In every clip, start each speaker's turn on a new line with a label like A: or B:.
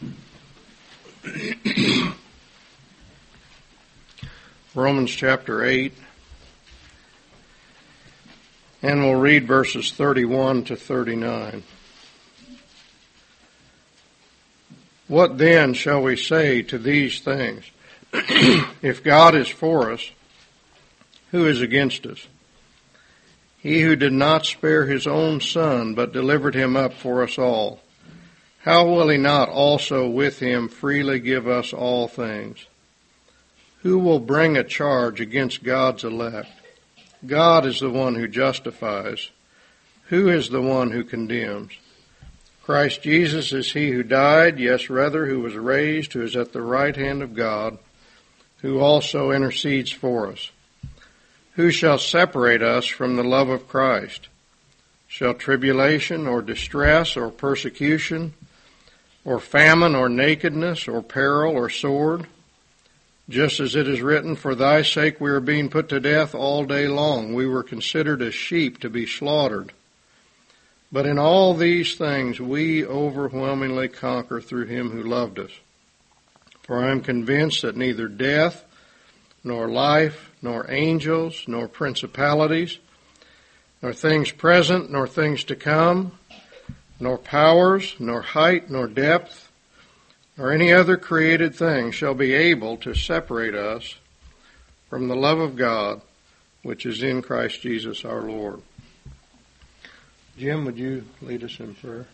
A: Romans chapter 8, and we'll read verses 31 to 39. What then shall we say to these things? If God is for us, who is against us? He who did not spare his own Son, but delivered him up for us all, how will he not also with him freely give us all things? Who will bring a charge against God's elect? God is the one who justifies. Who is the one who condemns? Christ Jesus is he who died, yes, rather, who was raised, who is at the right hand of God, who also intercedes for us. Who shall separate us from the love of Christ? Shall tribulation, or distress, or persecution, or famine, or nakedness, or peril, or sword? Just as it is written, for thy sake we are being put to death all day long. We were considered as sheep to be slaughtered. But in all these things we overwhelmingly conquer through him who loved us. For I am convinced that neither death, nor life, nor angels, nor principalities, nor things present, nor things to come, nor powers, nor height, nor depth, or any other created thing shall be able to separate us from the love of God, which is in Christ Jesus our Lord. Jim, would you lead us in prayer?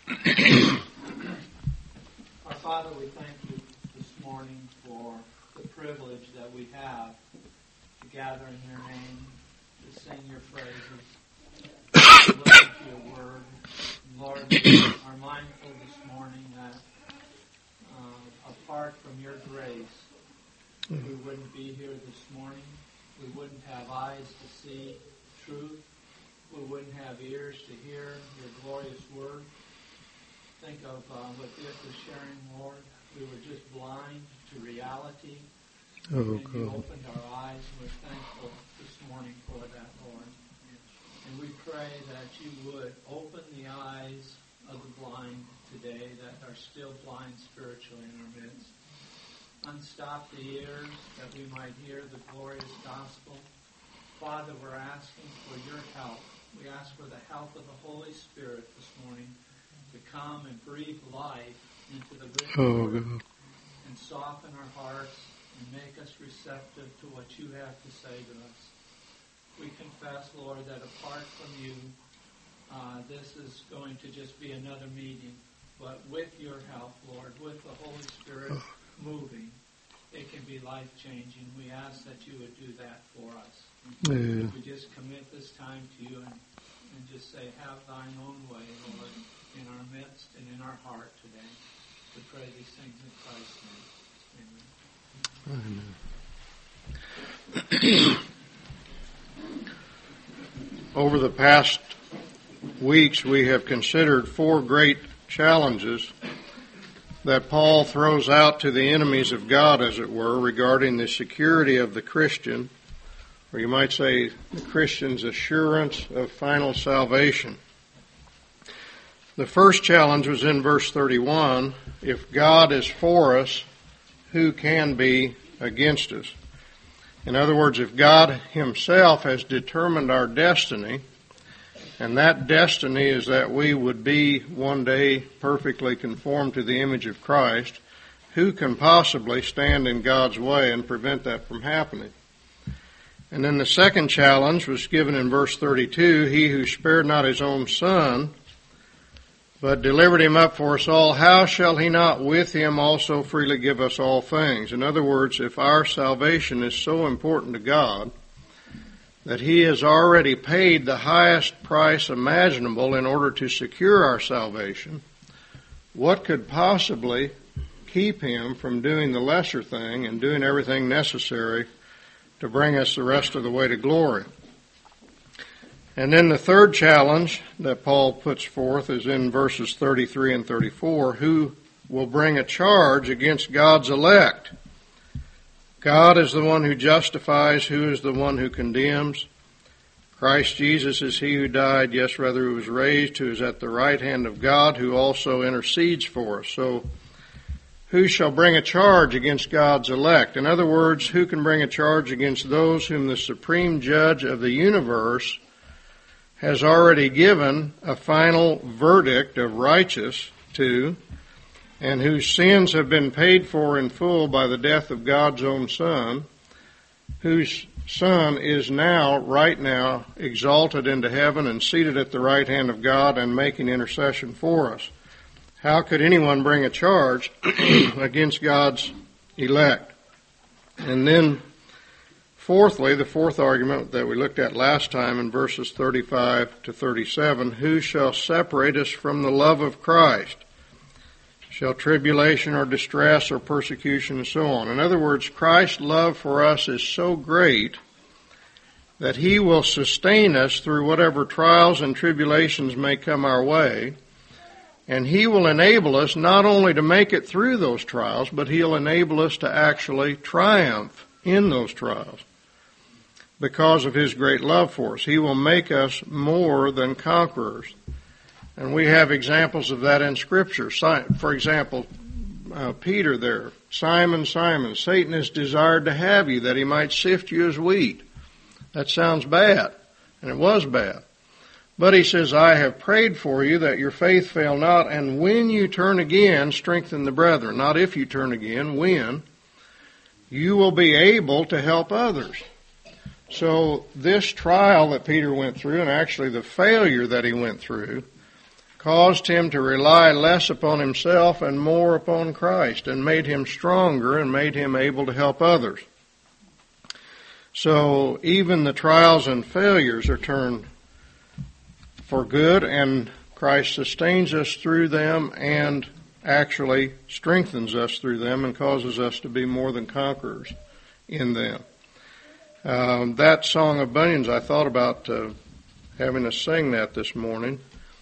B: Our Father, we thank you this morning for the privilege that we have to gather in your name, to sing your praises, to listen to your word. Lord, we are mindful this morning that apart from your grace, we wouldn't be here this morning. We wouldn't have eyes to see truth. We wouldn't have ears to hear your glorious word. Think of what Dick was sharing, Lord. We were just blind to reality. And you opened our eyes. We're thankful this morning for that, Lord. And we pray that you would open the eyes of the blind today that are still blind spiritually in our midst. Unstop the ears that we might hear the glorious gospel. Father, we're asking for your help. We ask for the help of the Holy Spirit this morning to come and breathe life into the written word and soften our hearts and make us receptive to what you have to say to us. We confess, Lord, that apart from you, this is going to just be another meeting. But with your help, Lord, with the Holy Spirit moving, it can be life-changing. We ask that you would do that for us. Yeah. We just commit this time to you and just say, have thine own way, Lord, in our midst and in our heart today. We pray these things in Christ's name. Amen.
A: Over the past weeks, we have considered four great challenges that Paul throws out to the enemies of God, as it were, regarding the security of the Christian, or you might say the Christian's assurance of final salvation. The first challenge was in verse 31, if God is for us, who can be against us? In other words, if God himself has determined our destiny, and that destiny is that we would be one day perfectly conformed to the image of Christ, who can possibly stand in God's way and prevent that from happening? And then the second challenge was given in verse 32, he who spared not his own Son, but delivered him up for us all, how shall he not with him also freely give us all things? In other words, if our salvation is so important to God that he has already paid the highest price imaginable in order to secure our salvation, what could possibly keep him from doing the lesser thing and doing everything necessary to bring us the rest of the way to glory? And then the third challenge that Paul puts forth is in verses 33 and 34, who will bring a charge against God's elect? God is the one who justifies. Who is the one who condemns? Christ Jesus is he who died, yes, rather, who was raised, who is at the right hand of God, who also intercedes for us. So who shall bring a charge against God's elect? In other words, who can bring a charge against those whom the supreme judge of the universe has already given a final verdict of righteous to, and whose sins have been paid for in full by the death of God's own Son, whose Son is now, right now, exalted into heaven and seated at the right hand of God and making intercession for us? How could anyone bring a charge against God's elect? And then, fourthly, the fourth argument that we looked at last time in verses 35 to 37, who shall separate us from the love of Christ? Shall tribulation or distress or persecution and so on? In other words, Christ's love for us is so great that He will sustain us through whatever trials and tribulations may come our way, and He will enable us not only to make it through those trials, but He'll enable us to actually triumph in those trials because of His great love for us. He will make us more than conquerors. And we have examples of that in Scripture. For example, Peter there, Simon, Simon, Satan has desired to have you that he might sift you as wheat. That sounds bad, and it was bad. But he says, I have prayed for you that your faith fail not, and when you turn again, strengthen the brethren. Not if you turn again, when. You will be able to help others. So this trial that Peter went through, and actually the failure that he went through, caused him to rely less upon himself and more upon Christ, and made him stronger and made him able to help others. So even the trials and failures are turned for good, and Christ sustains us through them and actually strengthens us through them and causes us to be more than conquerors in them. That Song of Bunyan's, I thought about having us sing that this morning,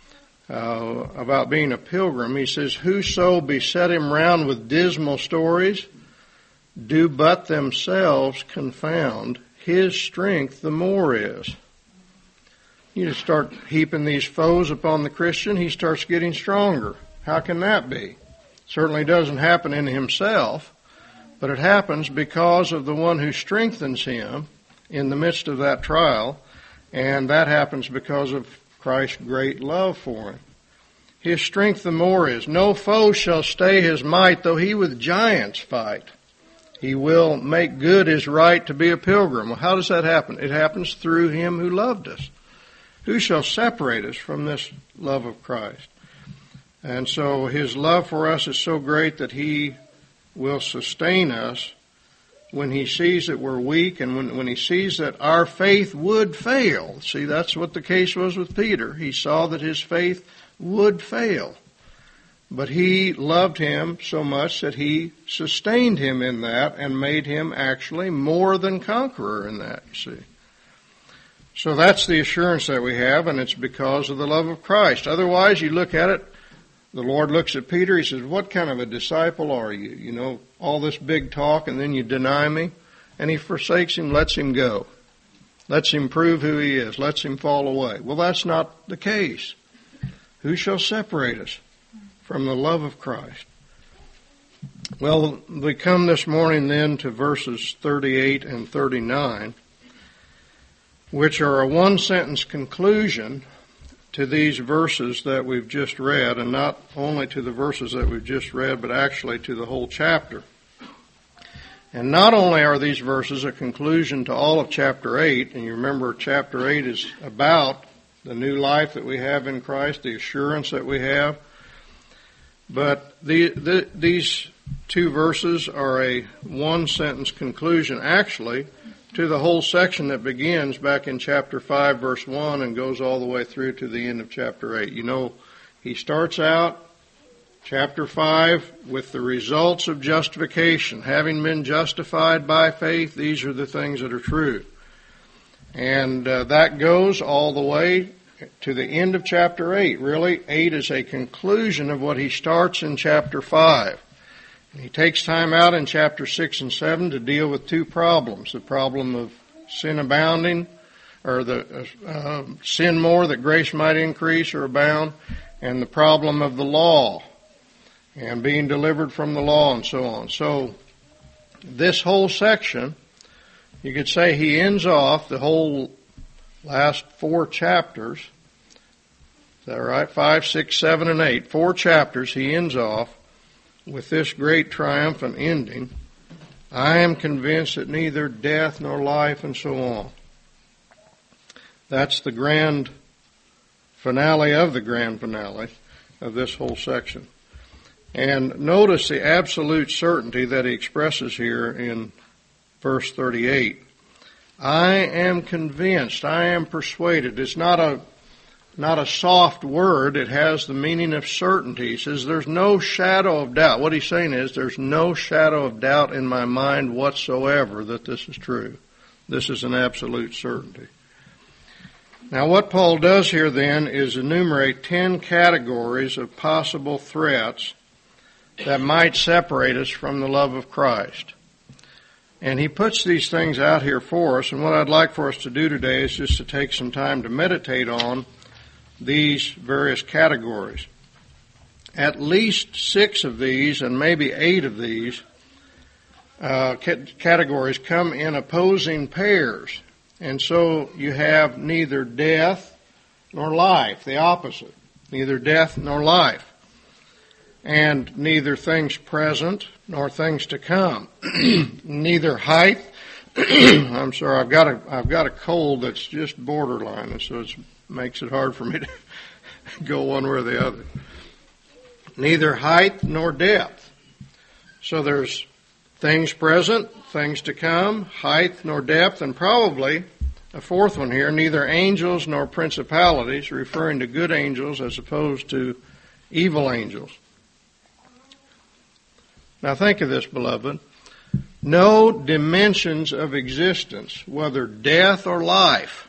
A: about being a pilgrim. He says, whoso beset him round with dismal stories do but themselves confound, his strength the more is. You just start heaping these foes upon the Christian, he starts getting stronger. How can that be? Certainly doesn't happen in himself, but it happens because of the one who strengthens him in the midst of that trial, and that happens because of Christ's great love for him. His strength the more is. No foe shall stay his might, though he with giants fight. He will make good his right to be a pilgrim. Well, how does that happen? It happens through him who loved us. Who shall separate us from this love of Christ? And so his love for us is so great that he will sustain us when he sees that we're weak and when he sees that our faith would fail. See, that's what the case was with Peter. He saw that his faith would fail. But he loved him so much that he sustained him in that and made him actually more than conqueror in that, you see. So that's the assurance that we have, and it's because of the love of Christ. Otherwise, you look at it, the Lord looks at Peter, he says, what kind of a disciple are you? You know, all this big talk, and then you deny me. And he forsakes him, lets him go. Lets him prove who he is, lets him fall away. Well, that's not the case. Who shall separate us from the love of Christ? Well, we come this morning then to verses 38 and 39, which are a one-sentence conclusion to these verses that we've just read, and not only to the verses that we've just read, but actually to the whole chapter. And not only are these verses a conclusion to all of chapter 8, and you remember chapter 8 is about the new life that we have in Christ, the assurance that we have, but these two verses are a one-sentence conclusion, actually, to the whole section that begins back in chapter 5, verse 1, and goes all the way through to the end of chapter 8. You know, he starts out chapter 5 with the results of justification. Having been justified by faith, these are the things that are true. And that goes all the way to the end of chapter 8. Really, 8 is a conclusion of what he starts in chapter 5. He takes time out in chapter 6 and 7 to deal with two problems. The problem of sin abounding, or the sin more that grace might increase or abound, and the problem of the law. and being delivered from the law and so on. So this whole section, you could say he ends off the whole last 4 chapters. Is that right? 5, 6, 7, and 8. 4 chapters he ends off with this great triumphant ending. I am convinced that neither death nor life and so on. That's the grand finale of the grand finale of this whole section. And notice the absolute certainty that he expresses here in verse 38. I am convinced, I am persuaded. It's not a soft word. It has the meaning of certainty. He says there's no shadow of doubt. What he's saying is there's no shadow of doubt in my mind whatsoever that this is true. This is an absolute certainty. Now what Paul does here then is enumerate 10 categories of possible threats that might separate us from the love of Christ. And he puts these things out here for us, and what I'd like for us to do today is just to take some time to meditate on these various categories. At least 6 of these, and maybe 8 of these categories come in opposing pairs. And so you have neither death nor life, the opposite. Neither death nor life. And neither things present nor things to come. Neither height. I'm sorry, I've got a cold that's just borderline, and so it makes it hard for me to go one way or the other. Neither height nor depth. So there's things present, things to come, height nor depth, and probably a 4th one here, neither angels nor principalities, referring to good angels as opposed to evil angels. Now think of this, beloved. No dimensions of existence, whether death or life.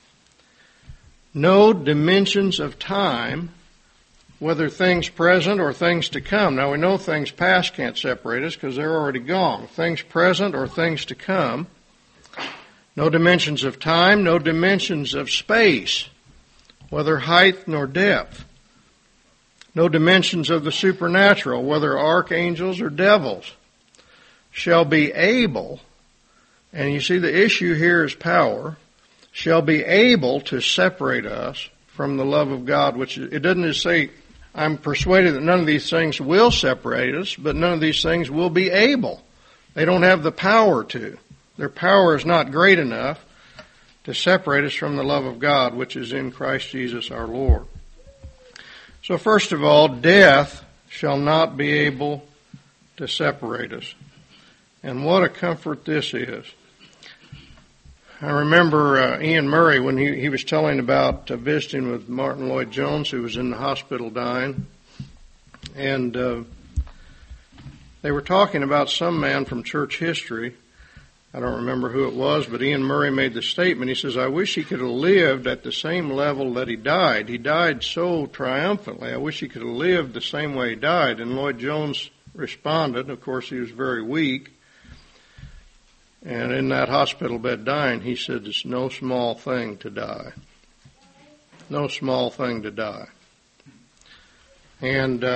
A: No dimensions of time, whether things present or things to come. Now we know things past can't separate us because they're already gone. Things present or things to come. No dimensions of time, no dimensions of space, whether height nor depth. No dimensions of the supernatural, whether archangels or devils, shall be able, and you see the issue here is power, shall be able to separate us from the love of God, which it doesn't just say, I'm persuaded that none of these things will separate us, but none of these things will be able. They don't have the power to. Their power is not great enough to separate us from the love of God, which is in Christ Jesus our Lord. So first of all, death shall not be able to separate us. And what a comfort this is. I remember Ian Murray when he was telling about visiting with Martin Lloyd-Jones, who was in the hospital dying. And they were talking about some man from church history. I don't remember who it was, but Ian Murray made the statement. He says, I wish he could have lived at the same level that he died. He died so triumphantly. I wish he could have lived the same way he died. And Lloyd-Jones responded. Of course, he was very weak. And in that hospital bed dying, he said, it's no small thing to die. No small thing to die. And,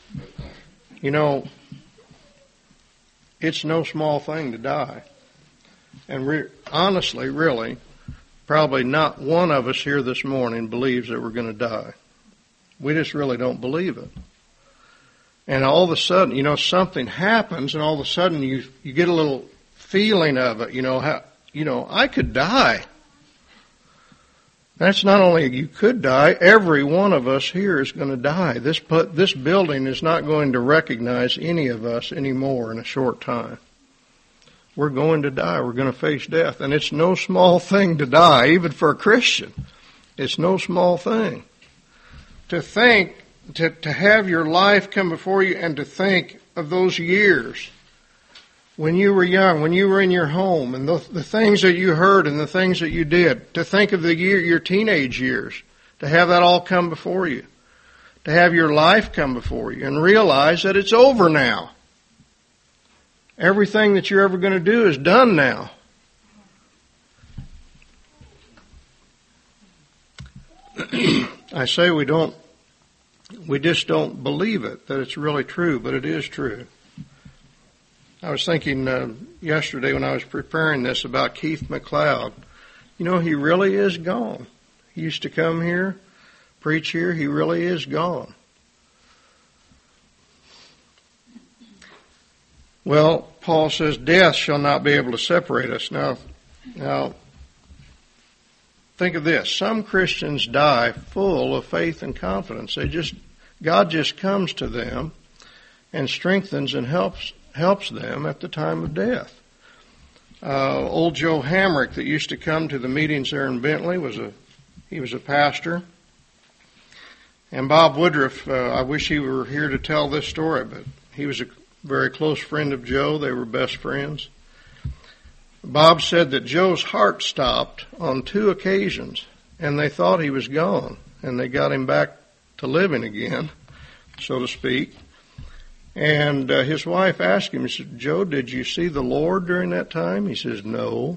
A: it's no small thing to die. And honestly, really, probably not one of us here this morning believes that we're going to die. We just really don't believe it. And all of a sudden, something happens, and all of a sudden you get a little feeling of it. I could die. That's not only you could die, every one of us here is going to die. This building is not going to recognize any of us anymore in a short time. We're going to die. We're going to face death. And it's no small thing to die, even for a Christian. It's no small thing. To think, to have your life come before you and to think of those years when you were young, when you were in your home, and the things that you heard and the things that you did. To think of your teenage years. To have that all come before you. To have your life come before you and realize that it's over now. Everything that you're ever going to do is done now. I say we don't We just don't believe it, that it's really true, but it is true. I was thinking yesterday when I was preparing this about Keith McLeod. You know, he really is gone. He used to come here, preach here. He really is gone. Well, Paul says, death shall not be able to separate us. Now, think of this. Some Christians die full of faith and confidence. God just comes to them and strengthens and helps them at the time of death. Old Joe Hamrick that used to come to the meetings there in Bentley was a pastor. And Bob Woodruff, I wish he were here to tell this story, but he was a very close friend of Joe. They were best friends. Bob said that Joe's heart stopped on 2 occasions, and they thought he was gone, and they got him back to living again, so to speak. And his wife asked him, she said, Joe, did you see the Lord during that time? He says, no.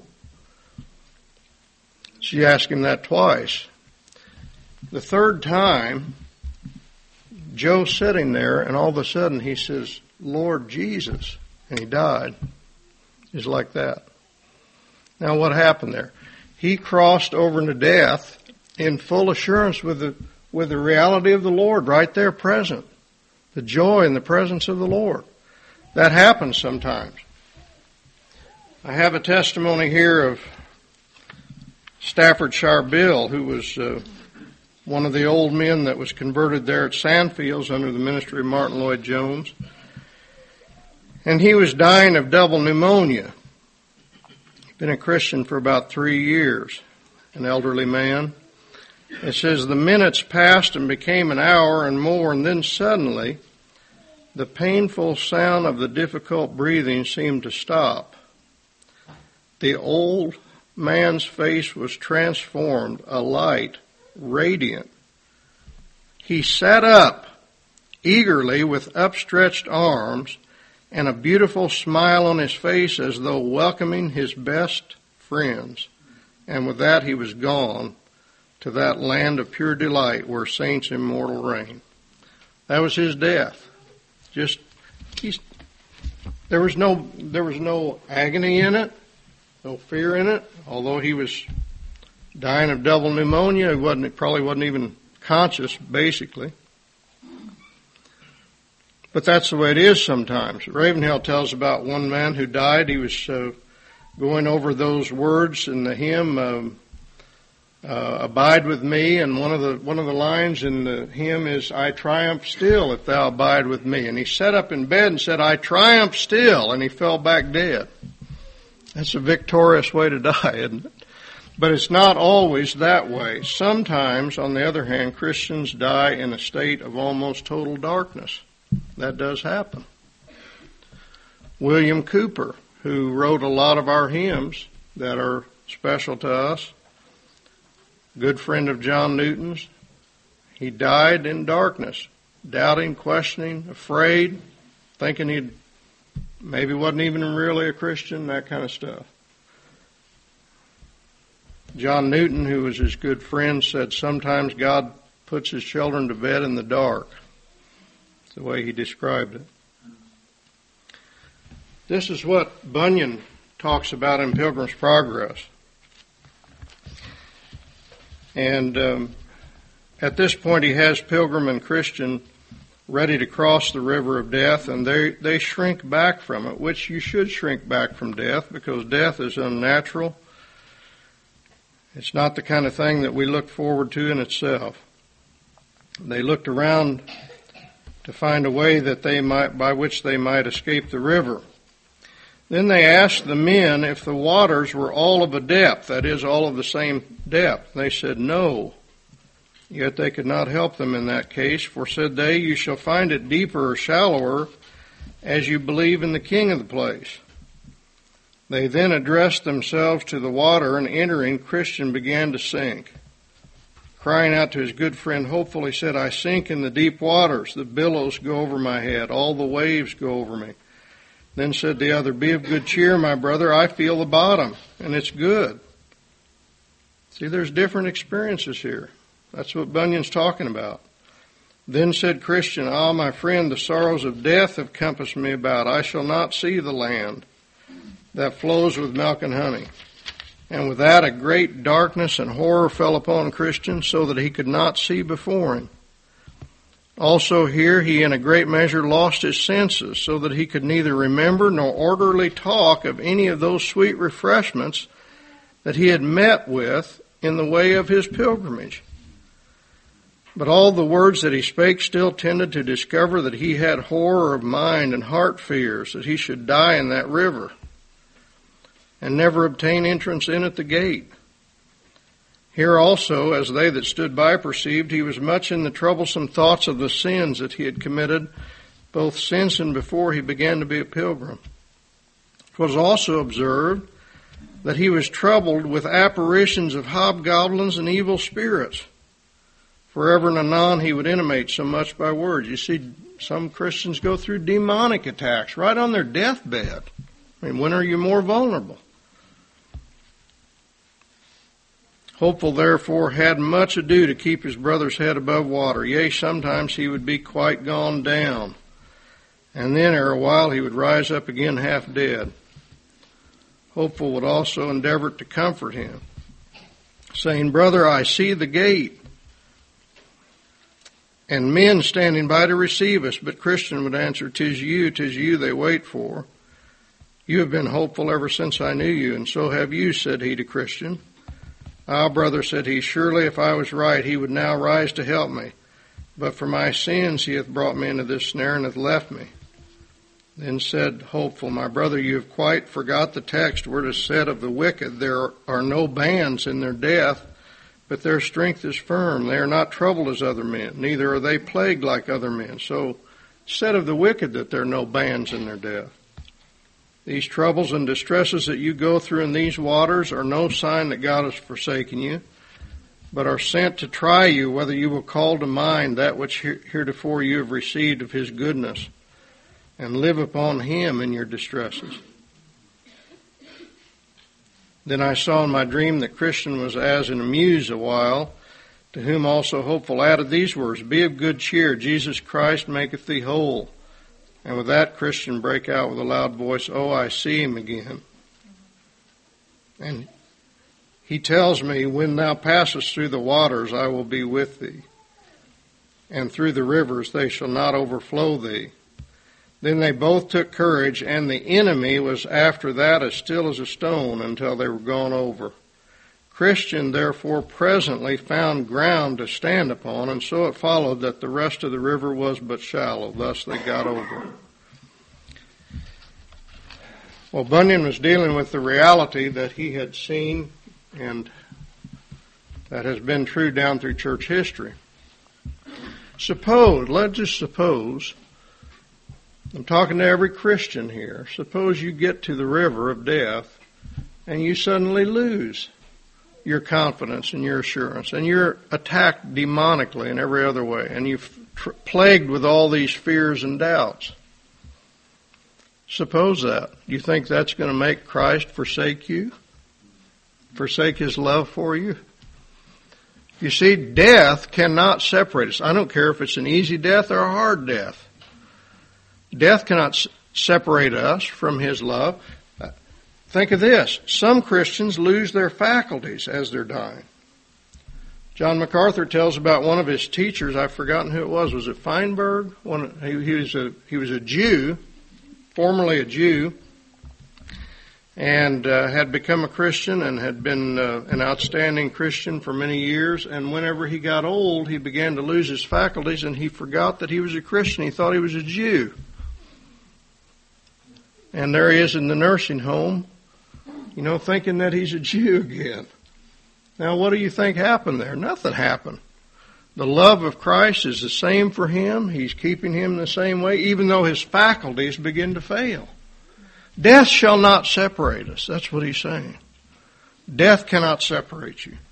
A: She asked him that twice. The third time, Joe's sitting there, and all of a sudden he says, Lord Jesus, and he died. Just like that. Now what happened there? He crossed over into death in full assurance with the reality of the Lord right there present. The joy and the presence of the Lord. That happens sometimes. I have a testimony here of Staffordshire Bill, who was one of the old men that was converted there at Sandfields under the ministry of Martin Lloyd-Jones. And he was dying of double pneumonia. He'd been a Christian for about 3 years, an elderly man. It says, the minutes passed and became an hour and more, and then suddenly the painful sound of the difficult breathing seemed to stop. The old man's face was transformed, a light, radiant. He sat up eagerly with upstretched arms and a beautiful smile on his face as though welcoming his best friends. And with that he was gone to that land of pure delight where saints immortal reign. That was his death. There was no agony in it, no fear in it. Although he was dying of double pneumonia, he probably wasn't even conscious, basically. But that's the way it is sometimes. Ravenhill tells about one man who died. He was going over those words in the hymn, abide with me, and one of the lines in the hymn is, I triumph still if thou abide with me. And he sat up in bed and said, I triumph still, and he fell back dead. That's a victorious way to die, isn't it? But it's not always that way. Sometimes, on the other hand, Christians die in a state of almost total darkness. That does happen. William Cooper, who wrote a lot of our hymns that are special to us, good friend of John Newton's, he died in darkness, doubting, questioning, afraid, thinking he maybe wasn't even really a Christian, that kind of stuff. John Newton, who was his good friend, said sometimes God puts his children to bed in the dark. That's the way he described it. This is what Bunyan talks about in Pilgrim's Progress. And at this point he has Pilgrim and Christian ready to cross the river of death, and they shrink back from it, which you should shrink back from death, because death is unnatural. It's not the kind of thing that we look forward to in itself. They looked around to find a way by which they might escape the river. Then they asked the men if the waters were all of a depth, that is, all of the same depth. They said no. Yet they could not help them in that case, for said they, you shall find it deeper or shallower as you believe in the king of the place. They then addressed themselves to the water, and entering, Christian began to sink. Crying out to his good friend Hopeful, he said, I sink in the deep waters. The billows go over my head. All the waves go over me. Then said the other, be of good cheer, my brother. I feel the bottom, and it's good. See, there's different experiences here. That's what Bunyan's talking about. Then said Christian, "Ah, my friend, the sorrows of death have compassed me about. I shall not see the land that flows with milk and honey." And with that a great darkness and horror fell upon Christian, so that he could not see before him. Also here he in a great measure lost his senses, so that he could neither remember nor orderly talk of any of those sweet refreshments that he had met with in the way of his pilgrimage. But all the words that he spake still tended to discover that he had horror of mind and heart fears, that he should die in that river, and never obtain entrance in at the gate. Here also, as they that stood by perceived, he was much in the troublesome thoughts of the sins that he had committed, both since and before he began to be a pilgrim. It was also observed that he was troubled with apparitions of hobgoblins and evil spirits. Forever and anon he would intimate so much by words. You see, some Christians go through demonic attacks right on their deathbed. I mean, when are you more vulnerable? Hopeful, therefore, had much ado to keep his brother's head above water. Yea, sometimes he would be quite gone down. And then, ere a while, he would rise up again half dead. Hopeful would also endeavor to comfort him, saying, "Brother, I see the gate, and men standing by to receive us." But Christian would answer, "'Tis you they wait for. You have been hopeful ever since I knew you, and so have you," said he to Christian. "Ah, brother," said he, "surely if I was right, he would now rise to help me. But for my sins he hath brought me into this snare and hath left me." Then said Hopeful, "My brother, you have quite forgot the text where it is said of the wicked, there are no bands in their death, but their strength is firm. They are not troubled as other men, neither are they plagued like other men." So said of the wicked that there are no bands in their death. These troubles and distresses that you go through in these waters are no sign that God has forsaken you, but are sent to try you whether you will call to mind that which heretofore you have received of his goodness, and live upon him in your distresses. Then I saw in my dream that Christian was as in a muse a while, to whom also Hopeful added these words, "Be of good cheer, Jesus Christ maketh thee whole." And with that, Christian brake out with a loud voice, "Oh, I see him again." And he tells me, "When thou passest through the waters, I will be with thee. And through the rivers, they shall not overflow thee." Then they both took courage, and the enemy was after that as still as a stone until they were gone over. Christian, therefore, presently found ground to stand upon, and so it followed that the rest of the river was but shallow. Thus they got over. Well, Bunyan was dealing with the reality that he had seen, and that has been true down through church history. Let's just suppose, I'm talking to every Christian here, suppose you get to the river of death and you suddenly lose your confidence and your assurance, and you're attacked demonically in every other way, and you're plagued with all these fears and doubts. Suppose that. You think that's going to make Christ forsake you? Forsake his love for you? You see, death cannot separate us. I don't care if it's an easy death or a hard death. Death cannot separate us from his love. Think of this. Some Christians lose their faculties as they're dying. John MacArthur tells about one of his teachers. I've forgotten who it was. Was it Feinberg? He was a Jew, formerly a Jew, and had become a Christian and had been an outstanding Christian for many years. And whenever he got old, he began to lose his faculties, and he forgot that he was a Christian. He thought he was a Jew. And there he is in the nursing home, thinking that he's a Jew again. Now, what do you think happened there? Nothing happened. The love of Christ is the same for him. He's keeping him the same way, even though his faculties begin to fail. Death shall not separate us. That's what he's saying. Death cannot separate you.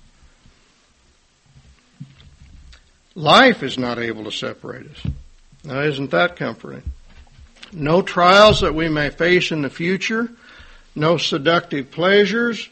A: Life is not able to separate us. Now, isn't that comforting? No trials that we may face in the future, no seductive pleasures,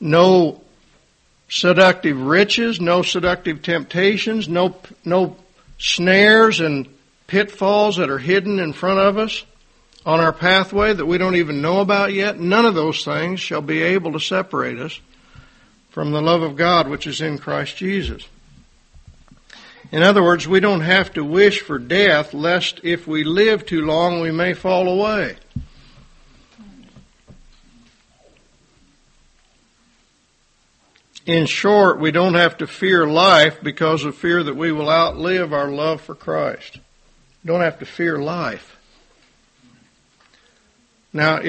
A: no seductive riches, no seductive temptations, no snares and pitfalls that are hidden in front of us on our pathway that we don't even know about yet, none of those things shall be able to separate us from the love of God which is in Christ Jesus. In other words, we don't have to wish for death, lest if we live too long we may fall away. In short, we don't have to fear life because of fear that we will outlive our love for Christ. We don't have to fear life. Now,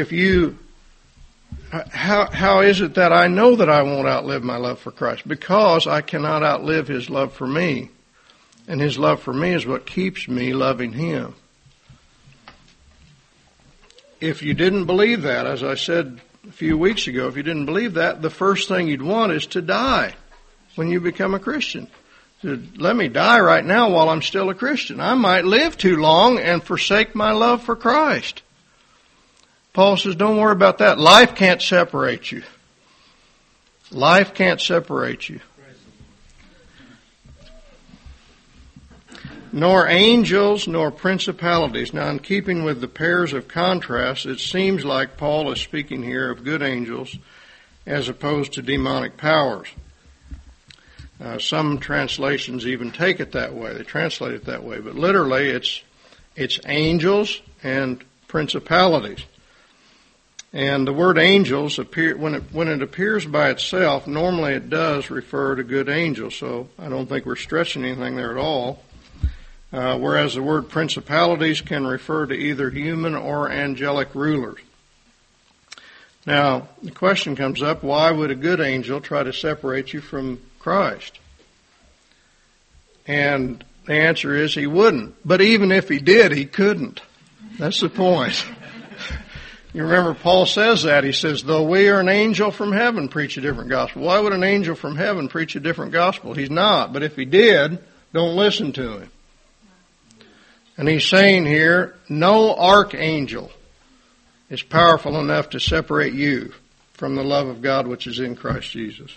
A: how is it that I know that I won't outlive my love for Christ? Because I cannot outlive His love for me. And His love for me is what keeps me loving Him. If you didn't believe that, as I said a few weeks ago, if you didn't believe that, the first thing you'd want is to die when you become a Christian. So let me die right now while I'm still a Christian. I might live too long and forsake my love for Christ. Paul says, don't worry about that. Life can't separate you. Life can't separate you. Nor angels, nor principalities. Now, in keeping with the pairs of contrasts, it seems like Paul is speaking here of good angels as opposed to demonic powers. Some translations even take it that way. They translate it that way. But literally, it's angels and principalities. And the word angels, when it appears by itself, normally it does refer to good angels. So I don't think we're stretching anything there at all. Whereas the word principalities can refer to either human or angelic rulers. Now, the question comes up, why would a good angel try to separate you from Christ? And the answer is he wouldn't. But even if he did, he couldn't. That's the point. You remember Paul says that. He says, though we are an angel from heaven, preach a different gospel. Why would an angel from heaven preach a different gospel? He's not. But if he did, don't listen to him. And he's saying here, no archangel is powerful enough to separate you from the love of God which is in Christ Jesus.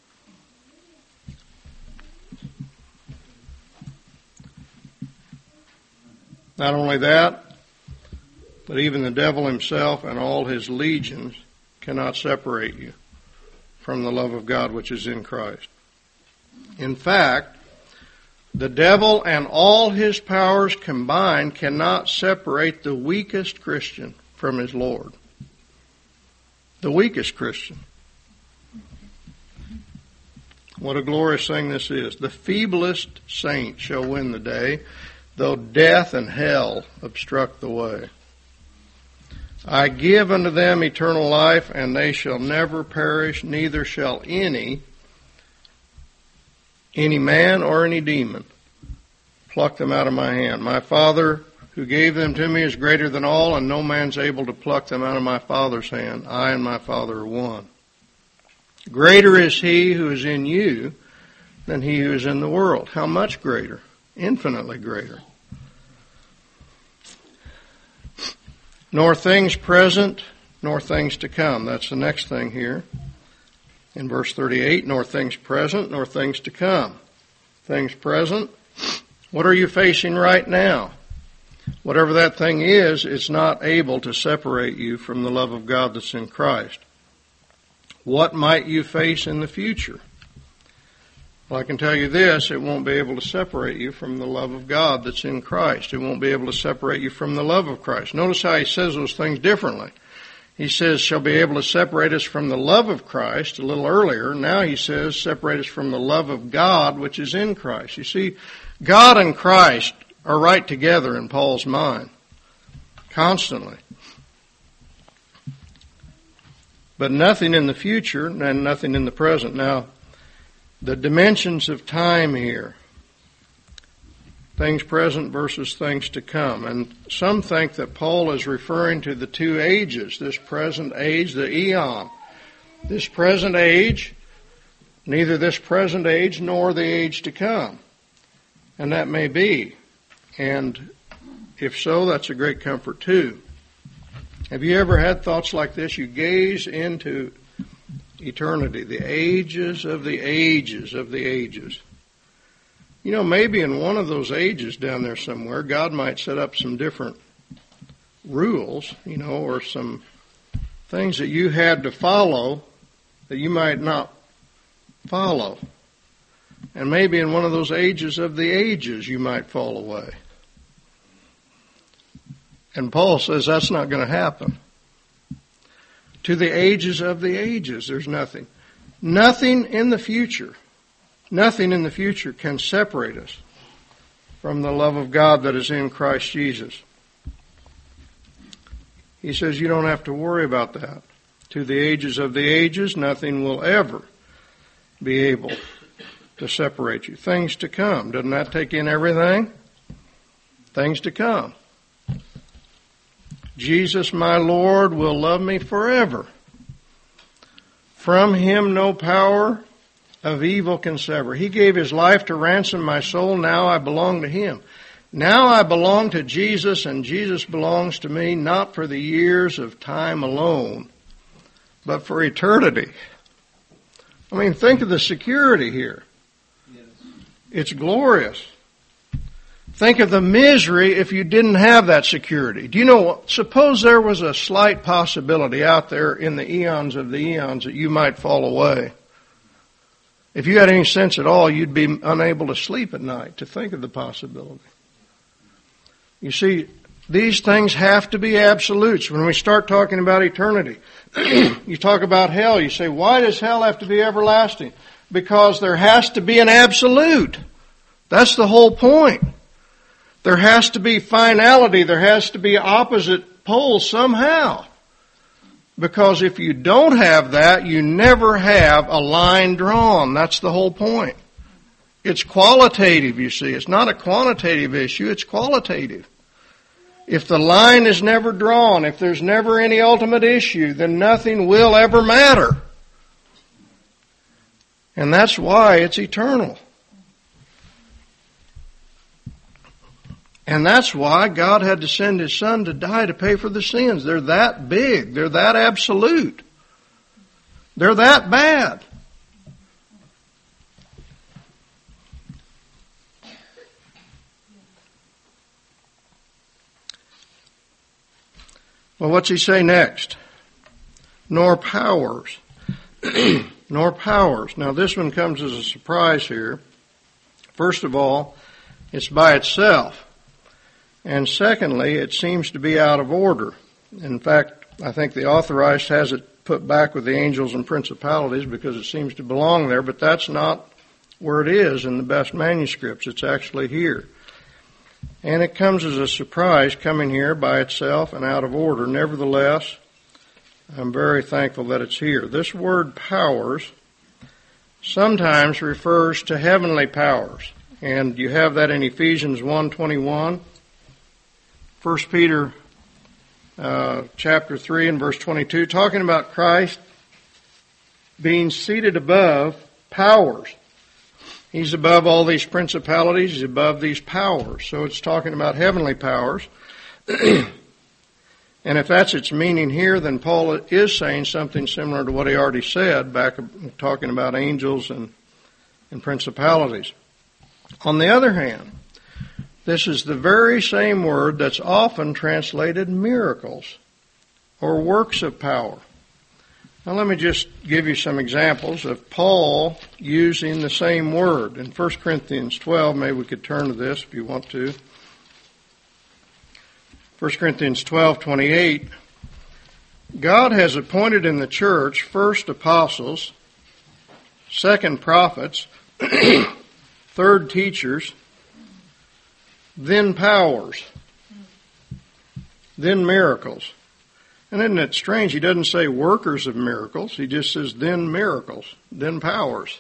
A: Not only that, but even the devil himself and all his legions cannot separate you from the love of God which is in Christ. In fact, the devil and all his powers combined cannot separate the weakest Christian from his Lord. The weakest Christian. What a glorious thing this is. The feeblest saint shall win the day, though death and hell obstruct the way. I give unto them eternal life, and they shall never perish, neither shall any man or any demon pluck them out of my hand. My Father who gave them to me is greater than all, and no man's able to pluck them out of my Father's hand. I and my Father are one. Greater is he who is in you than he who is in the world. How much greater? Infinitely greater. Nor things present, nor things to come. That's the next thing here. In verse 38, nor things present, nor things to come. Things present. What are you facing right now? Whatever that thing is, it's not able to separate you from the love of God that's in Christ. What might you face in the future? Well, I can tell you this, it won't be able to separate you from the love of God that's in Christ. It won't be able to separate you from the love of Christ. Notice how he says those things differently. He says, shall be able to separate us from the love of Christ a little earlier. Now he says, separate us from the love of God which is in Christ. You see, God and Christ are right together in Paul's mind, constantly. But nothing in the future and nothing in the present. Now, the dimensions of time here, things present versus things to come. And some think that Paul is referring to the two ages, this present age, the eon. This present age, neither this present age nor the age to come. And that may be. And if so, that's a great comfort too. Have you ever had thoughts like this? You gaze into eternity, the ages of the ages of the ages. maybe in one of those ages down there somewhere, God might set up some different rules, or some things that you had to follow that you might not follow. And maybe in one of those ages of the ages, you might fall away. And Paul says that's not going to happen. To the ages of the ages, there's nothing. Nothing in the future can separate us from the love of God that is in Christ Jesus. He says you don't have to worry about that. To the ages of the ages, nothing will ever be able to separate you. Things to come. Doesn't that take in everything? Things to come. Jesus, my Lord, will love me forever. From him no power of evil can sever. He gave his life to ransom my soul. Now I belong to him. Now I belong to Jesus, and Jesus belongs to me, not for the years of time alone, but for eternity. I mean, think of the security here. Yes. It's glorious. Think of the misery if you didn't have that security. Do you know what? Suppose there was a slight possibility out there in the eons of the eons that you might fall away. If you had any sense at all, you'd be unable to sleep at night to think of the possibility. You see, these things have to be absolutes. When we start talking about eternity, you talk about hell, you say, why does hell have to be everlasting? Because there has to be an absolute. That's the whole point. There has to be finality. There has to be opposite poles somehow. Because if you don't have that, you never have a line drawn. That's the whole point. It's qualitative, you see. It's not a quantitative issue. It's qualitative. If the line is never drawn, if there's never any ultimate issue, then nothing will ever matter. And that's why it's eternal. And that's why God had to send his Son to die to pay for the sins. They're that big. They're that absolute. They're that bad. Well, what's he say next? Nor powers. Nor powers. Now, this one comes as a surprise here. First of all, it's by itself. And secondly, it seems to be out of order. In fact, I think the authorized has it put back with the angels and principalities because it seems to belong there, but that's not where it is in the best manuscripts. It's actually here. And it comes as a surprise coming here by itself and out of order. Nevertheless, I'm very thankful that it's here. This word powers sometimes refers to heavenly powers. And you have that in Ephesians 1:21. 1 Peter chapter 3 and verse 22, talking about Christ being seated above powers. He's above all these principalities. He's above these powers. So it's talking about heavenly powers. And if that's its meaning here, then Paul is saying something similar to what he already said back talking about angels and principalities. On the other hand, this is the very same word that's often translated miracles or works of power. Now let me just give you some examples of Paul using the same word. In 1 Corinthians 12, maybe we could turn to this if you want to. 1 Corinthians 12:28, God has appointed in the church first apostles, second prophets, third teachers, then powers, then miracles. And isn't it strange? He doesn't say workers of miracles. He just says then miracles, then powers.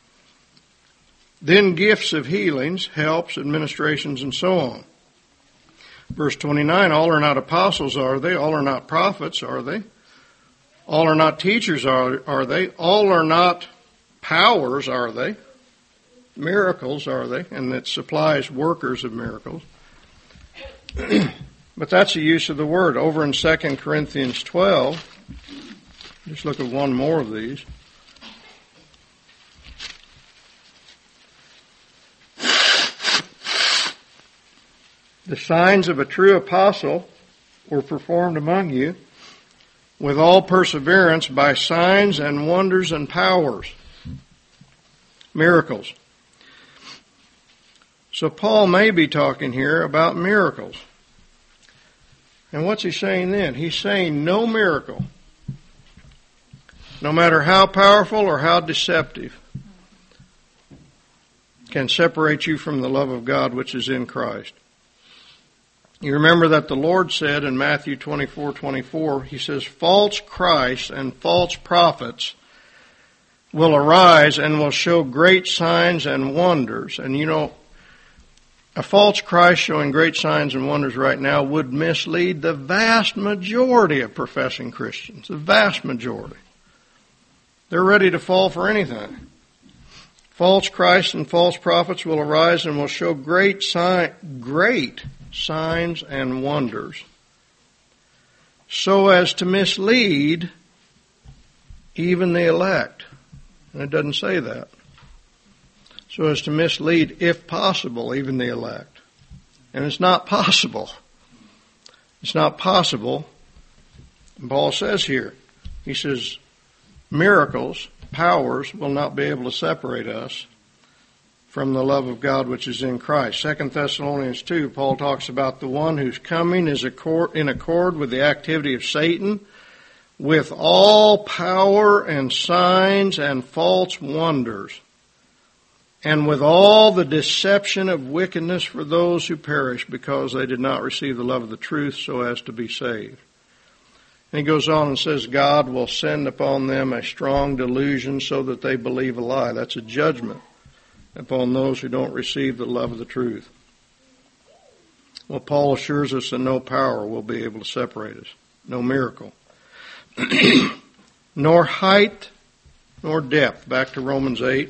A: Then gifts of healings, helps, administrations, and so on. Verse 29, all are not apostles, are they? All are not prophets, are they? All are not teachers, are they? All are not powers, are they? Miracles, are they? And it supplies workers of miracles. But that's the use of the word. Over in 2 Corinthians 12, just look at one more of these. The signs of a true apostle were performed among you with all perseverance by signs and wonders and powers, miracles. So Paul may be talking here about miracles. And what's he saying then? He's saying no miracle, no matter how powerful or how deceptive, can separate you from the love of God which is in Christ. You remember that the Lord said in Matthew 24:24, He says, false Christs and false prophets will arise and will show great signs and wonders. And you know, a false Christ showing great signs and wonders right now would mislead the vast majority of professing Christians. The vast majority. They're ready to fall for anything. False Christs and false prophets will arise and will show great signs and wonders, so as to mislead even the elect. And it doesn't say that. So as to mislead, if possible, even the elect. And it's not possible. It's not possible. And Paul says here, he says, miracles, powers will not be able to separate us from the love of God which is in Christ. 2 Thessalonians 2, Paul talks about the one whose coming is in accord with the activity of Satan, with all power and signs and false wonders, and with all the deception of wickedness for those who perish because they did not receive the love of the truth so as to be saved. And he goes on and says, God will send upon them a strong delusion so that they believe a lie. That's a judgment upon those who don't receive the love of the truth. Well, Paul assures us that no power will be able to separate us. No miracle. Nor height, nor depth. Back to Romans 8.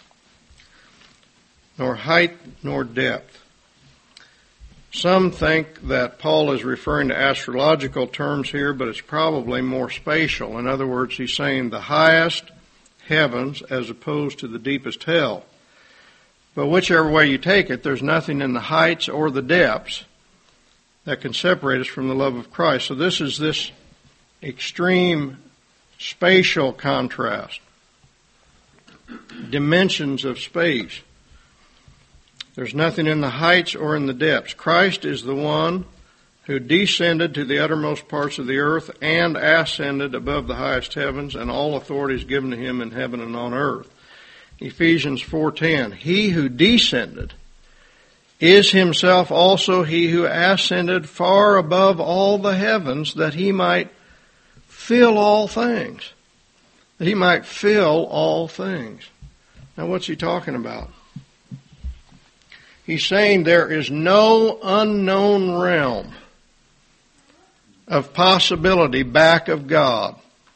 A: Nor height, nor depth. Some think that Paul is referring to astrological terms here, but it's probably more spatial. In other words, he's saying the highest heavens as opposed to the deepest hell. But whichever way you take it, there's nothing in the heights or the depths that can separate us from the love of Christ. So this is this extreme spatial contrast. Dimensions of space. There's nothing in the heights or in the depths. Christ is the one who descended to the uttermost parts of the earth and ascended above the highest heavens, and all authority is given to him in heaven and on earth. Ephesians 4:10, he who descended is himself also he who ascended far above all the heavens, that he might fill all things. That he might fill all things. Now what's he talking about? He's saying there is no unknown realm of possibility back of God.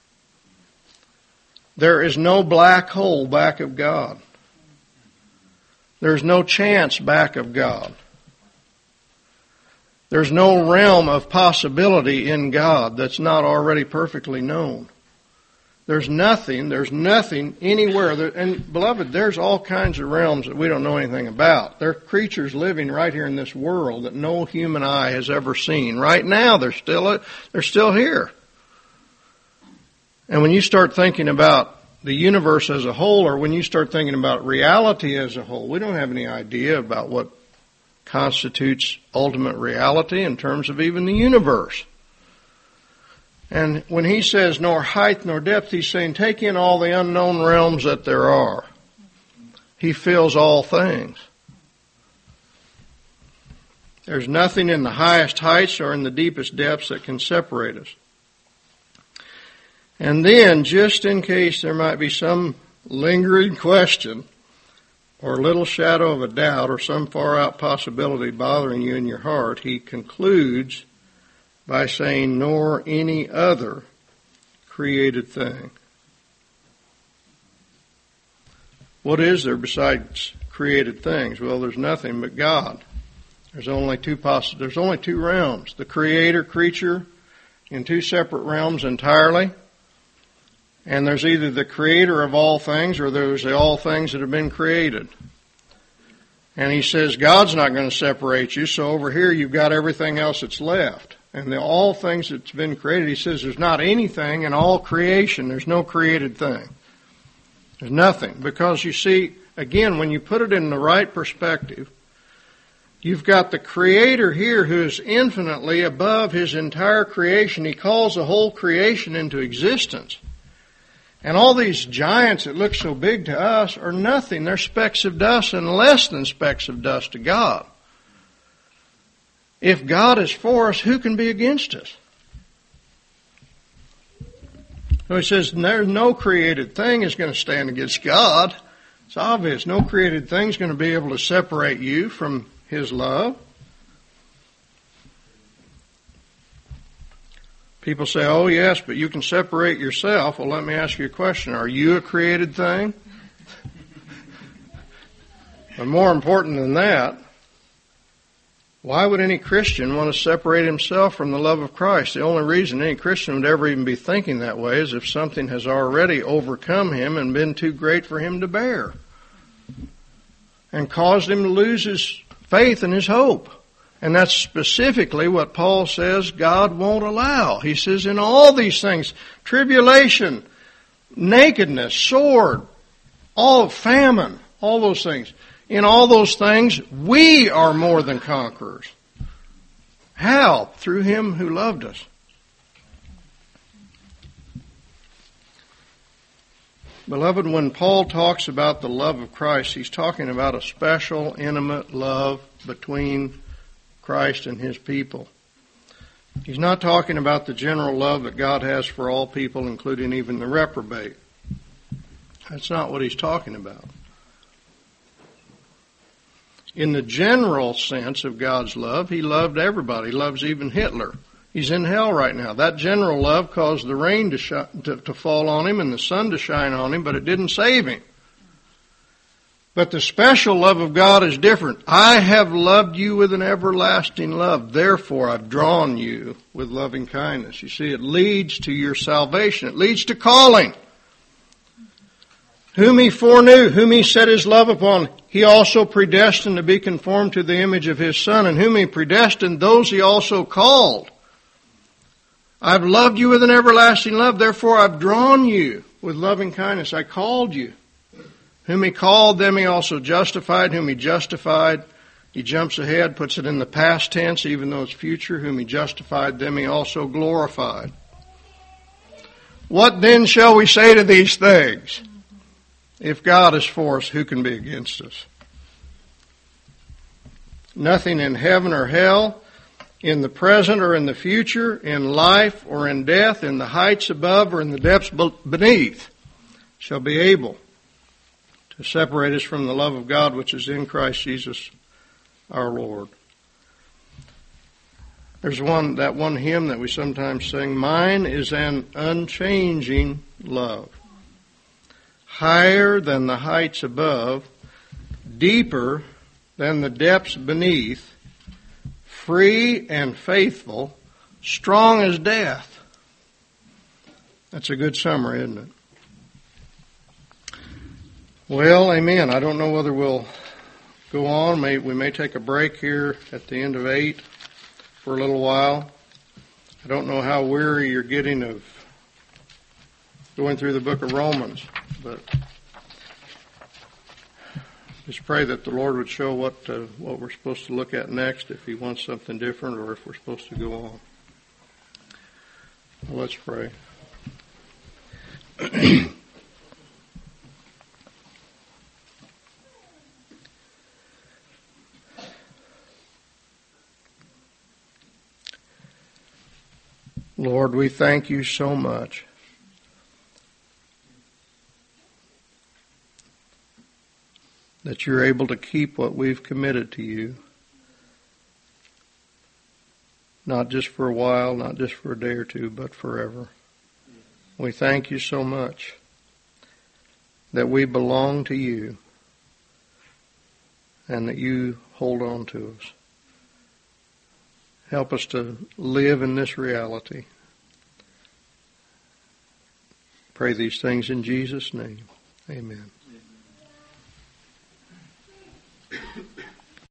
A: There is no black hole back of God. There's no chance back of God. There's no realm of possibility in God that's not already perfectly known. There's nothing anywhere. And beloved, there's all kinds of realms that we don't know anything about. There are creatures living right here in this world that no human eye has ever seen. Right now, they're still here. And when you start thinking about the universe as a whole, or when you start thinking about reality as a whole, we don't have any idea about what constitutes ultimate reality in terms of even the universe. And when he says nor height nor depth, he's saying take in all the unknown realms that there are. He fills all things. There's nothing in the highest heights or in the deepest depths that can separate us. And then, just in case there might be some lingering question or a little shadow of a doubt or some far out possibility bothering you in your heart, he concludes by saying, nor any other created thing. What is there besides created things? Well, there's nothing but God. There's only two realms. The creator, creature, in two separate realms entirely. And there's either the creator of all things or there's the all things that have been created. And he says God's not going to separate you, so over here you've got everything else that's left. And all things that's been created, he says there's not anything in all creation, there's no created thing. There's nothing. Because you see, again, when you put it in the right perspective, you've got the Creator here who is infinitely above His entire creation. He calls the whole creation into existence. And all these giants that look so big to us are nothing. They're specks of dust and less than specks of dust to God. If God is for us, who can be against us? So he says there's no created thing is going to stand against God. It's obvious. No created thing is going to be able to separate you from His love. People say, oh yes, but you can separate yourself. Well, let me ask you a question. Are you a created thing? But more important than that, why would any Christian want to separate himself from the love of Christ? The only reason any Christian would ever even be thinking that way is if something has already overcome him and been too great for him to bear and caused him to lose his faith and his hope. And that's specifically what Paul says God won't allow. He says in all these things, tribulation, nakedness, sword, all famine, all those things. In all those things, we are more than conquerors. How? Through Him who loved us. Beloved, when Paul talks about the love of Christ, he's talking about a special, intimate love between Christ and His people. He's not talking about the general love that God has for all people, including even the reprobate. That's not what he's talking about. In the general sense of God's love, He loved everybody. He loves even Hitler. He's in hell right now. That general love caused the rain to fall on him and the sun to shine on him, but it didn't save him. But the special love of God is different. I have loved you with an everlasting love. Therefore, I've drawn you with loving kindness. You see, it leads to your salvation. It leads to calling. Whom He foreknew, whom He set His love upon, He also predestined to be conformed to the image of His Son. And whom He predestined, those He also called. I've loved you with an everlasting love. Therefore, I've drawn you with loving kindness. I called you. Whom He called, them He also justified. Whom He justified, He jumps ahead, puts it in the past tense, even though it's future. Whom He justified, them He also glorified. What then shall we say to these things? If God is for us, who can be against us? Nothing in heaven or hell, in the present or in the future, in life or in death, in the heights above or in the depths beneath, shall be able to separate us from the love of God which is in Christ Jesus our Lord. There's that one hymn that we sometimes sing, mine is an unchanging love. Higher than the heights above, deeper than the depths beneath, free and faithful, strong as death. That's a good summary, isn't it? Well, amen. I don't know whether we'll go on. We may take a break here at the end of 8 for a little while. I don't know how weary you're getting of going through the book of Romans, but just pray that the Lord would show what we're supposed to look at next, if He wants something different or if we're supposed to go on. Well, let's pray. Lord, we thank You so much that You're able to keep what we've committed to You. Not just for a while, not just for a day or two, but forever. We thank You so much that we belong to You and that You hold on to us. Help us to live in this reality. Pray these things in Jesus' name. Amen.